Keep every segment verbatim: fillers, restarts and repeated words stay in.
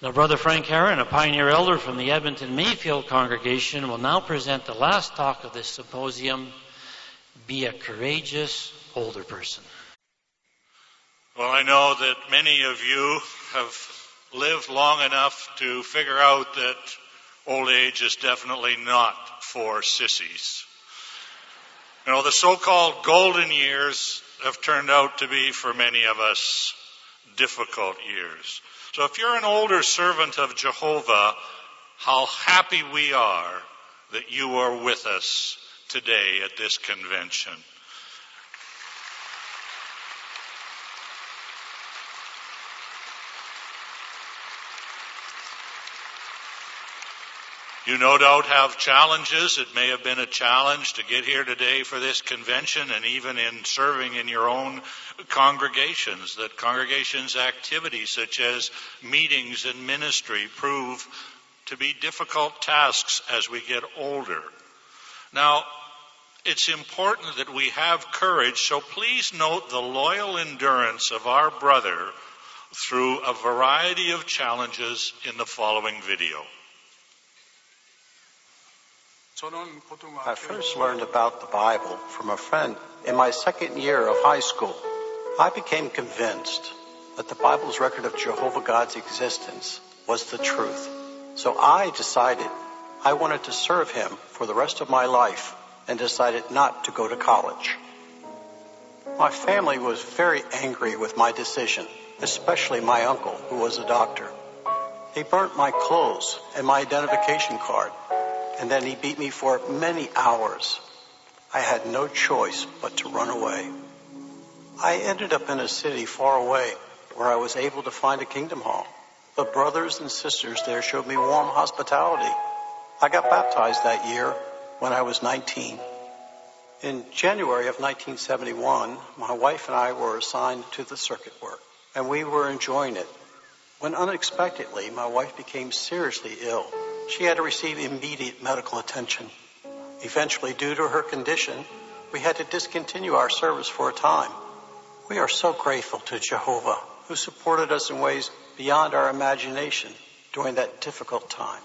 Now, Brother Frank Herron, a pioneer elder from the Edmonton Mayfield congregation, will now present the last talk of this symposium, Be a Courageous Older Person. Well, I know that many of you have lived long enough to figure out that old age is definitely not for sissies. You know, the so-called golden years have turned out to be, for many of us, difficult years. So if you're an older servant of Jehovah, how happy we are that you are with us today at this convention. You no doubt have challenges. It may have been a challenge to get here today for this convention, and even in serving in your own congregations, that congregations' activities such as meetings and ministry prove to be difficult tasks as we get older. Now, it's important that we have courage, so please note the loyal endurance of our brother through a variety of challenges in the following video. I first learned about the Bible from a friend in my second year of high school. I became convinced that the Bible's record of Jehovah God's existence was the truth. So I decided I wanted to serve him for the rest of my life and decided not to go to college. My family was very angry with my decision, especially my uncle, who was a doctor. He burnt my clothes and my identification card, and then he beat me for many hours. I had no choice but to run away. I ended up in a city far away where I was able to find a Kingdom Hall. The brothers and sisters there showed me warm hospitality. I got baptized that year when I was nineteen. In January of nineteen seventy-one, my wife and I were assigned to the circuit work, and we were enjoying it, when unexpectedly my wife became seriously ill. She had to receive immediate medical attention. Eventually, due to her condition, we had to discontinue our service for a time. We are so grateful to Jehovah, who supported us in ways beyond our imagination during that difficult time.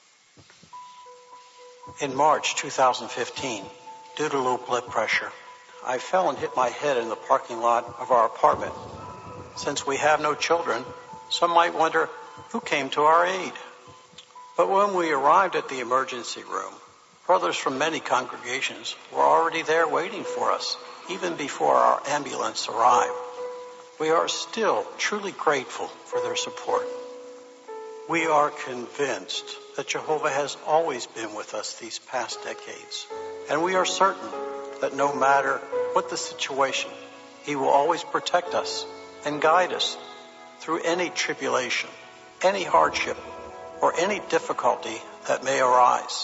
In March two thousand fifteen, due to low blood pressure, I fell and hit my head in the parking lot of our apartment. Since we have no children, some might wonder who came to our aid. But when we arrived at the emergency room, brothers from many congregations were already there waiting for us, even before our ambulance arrived. We are still truly grateful for their support. We are convinced that Jehovah has always been with us these past decades, and we are certain that no matter what the situation, He will always protect us and guide us through any tribulation, any hardship, or any difficulty that may arise.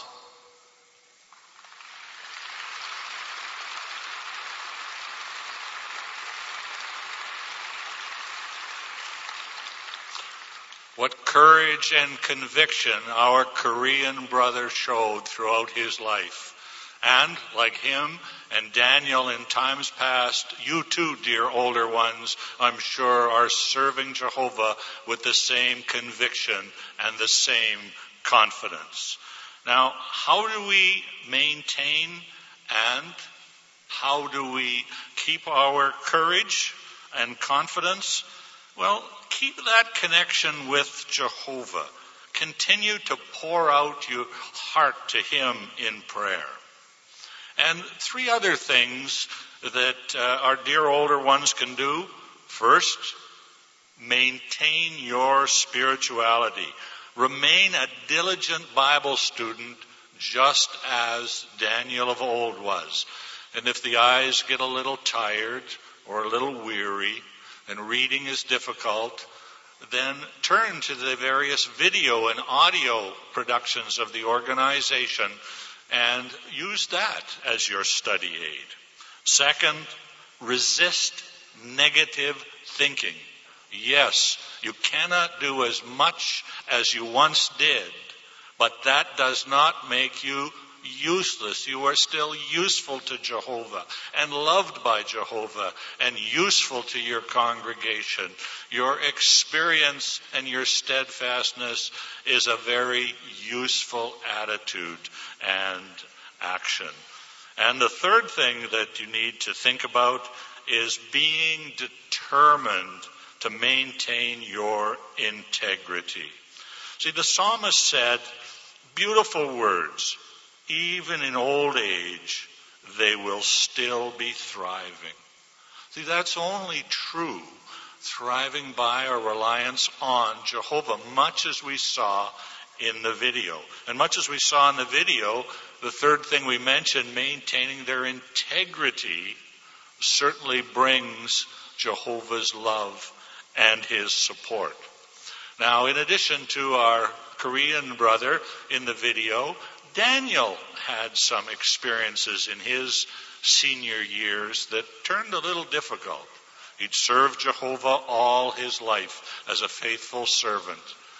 What courage and conviction our Korean brother showed throughout his life. And, like him and Daniel in times past, you too, dear older ones, I'm sure are serving Jehovah with the same conviction and the same confidence. Now, how do we maintain and how do we keep our courage and confidence? Well, keep that connection with Jehovah. Continue to pour out your heart to Him in prayer. And three other things that uh, our dear older ones can do. First, maintain your spirituality. Remain a diligent Bible student just as Daniel of old was. And if the eyes get a little tired or a little weary and reading is difficult, then turn to the various video and audio productions of the organization and use that as your study aid. Second, resist negative thinking. Yes, you cannot do as much as you once did, but that does not make you useless. You are still useful to Jehovah and loved by Jehovah and useful to your congregation. Your experience and your steadfastness is a very useful attitude and action. And the third thing that you need to think about is being determined to maintain your integrity. See, the psalmist said, beautiful words, even in old age, they will still be thriving. See, that's only true, thriving by our reliance on Jehovah, much as we saw in the video. And much as we saw in the video, the third thing we mentioned, maintaining their integrity, certainly brings Jehovah's love and his support. Now, in addition to our Korean brother in the video, Daniel had some experiences in his senior years that turned a little difficult. He'd served Jehovah all his life as a faithful servant.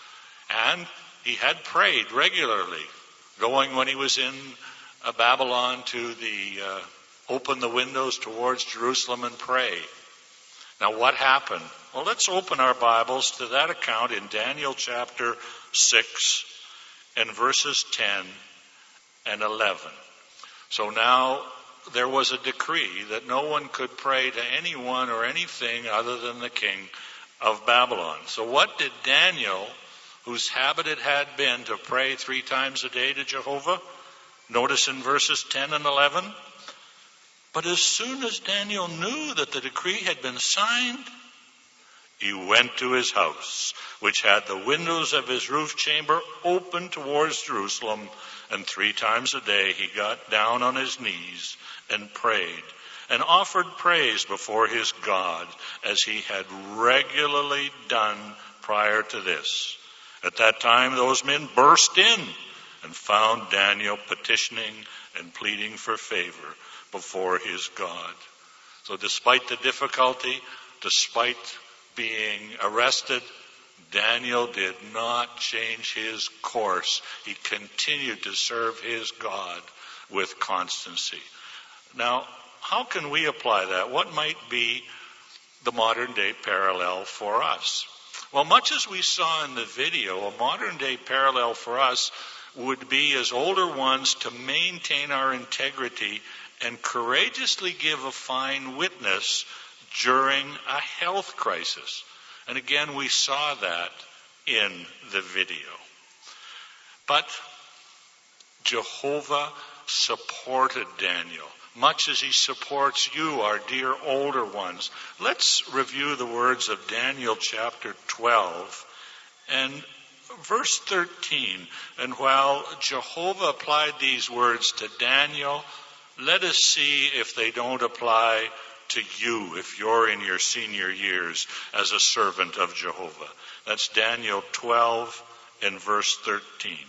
And he had prayed regularly, going when he was in uh, Babylon to the uh, open the windows towards Jerusalem and pray. Now, what happened? Well, let's open our Bibles to that account in Daniel chapter six and verses ten and eleven. So now there was a decree that no one could pray to anyone or anything other than the king of Babylon. So what did Daniel, whose habit it had been to pray three times a day to Jehovah, notice in verses ten and eleven? But as soon as Daniel knew that the decree had been signed, he went to his house, which had the windows of his roof chamber open towards Jerusalem, and three times a day he got down on his knees and prayed, and offered praise before his God, as he had regularly done prior to this. At that time those men burst in and found Daniel petitioning and pleading for favor before his God. So despite the difficulty, despite being arrested, Daniel did not change his course. He continued to serve his God with constancy. Now, how can we apply that? What might be the modern day parallel for us? Well, much as we saw in the video, a modern day parallel for us would be as older ones to maintain our integrity and courageously give a fine witness during a health crisis. And again, we saw that in the video. But Jehovah supported Daniel, much as he supports you, our dear older ones. Let's review the words of Daniel chapter twelve and verse thirteen. And while Jehovah applied these words to Daniel, let us see if they don't apply to you if you're in your senior years as a servant of Jehovah. That's Daniel twelve and verse thirteen.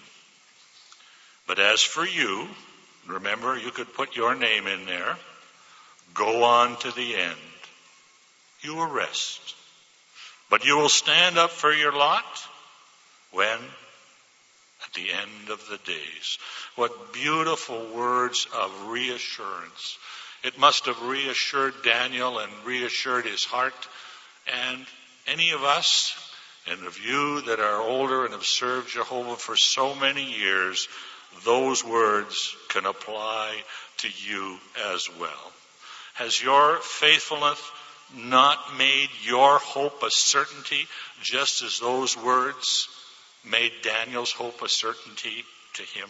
But as for you, remember, you could put your name in there. Go on to the end. You will rest. But you will stand up for your lot when? At the end of the days. What beautiful words of reassurance. It must have reassured Daniel and reassured his heart. And any of us, and of you that are older and have served Jehovah for so many years, those words can apply to you as well. Has your faithfulness not made your hope a certainty, just as those words made Daniel's hope a certainty to him?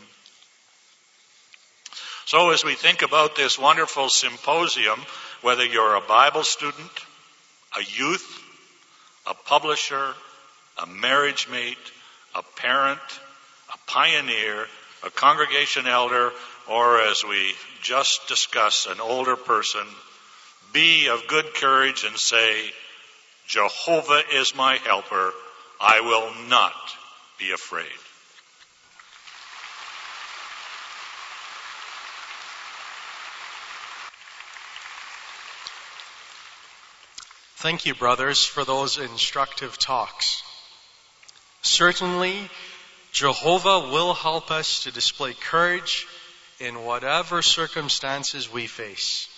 So as we think about this wonderful symposium, whether you're a Bible student, a youth, a publisher, a marriage mate, a parent, a pioneer, a congregation elder, or as we just discussed, an older person, be of good courage and say, Jehovah is my helper. I will not be afraid. Thank you, brothers, for those instructive talks. Certainly, Jehovah will help us to display courage in whatever circumstances we face.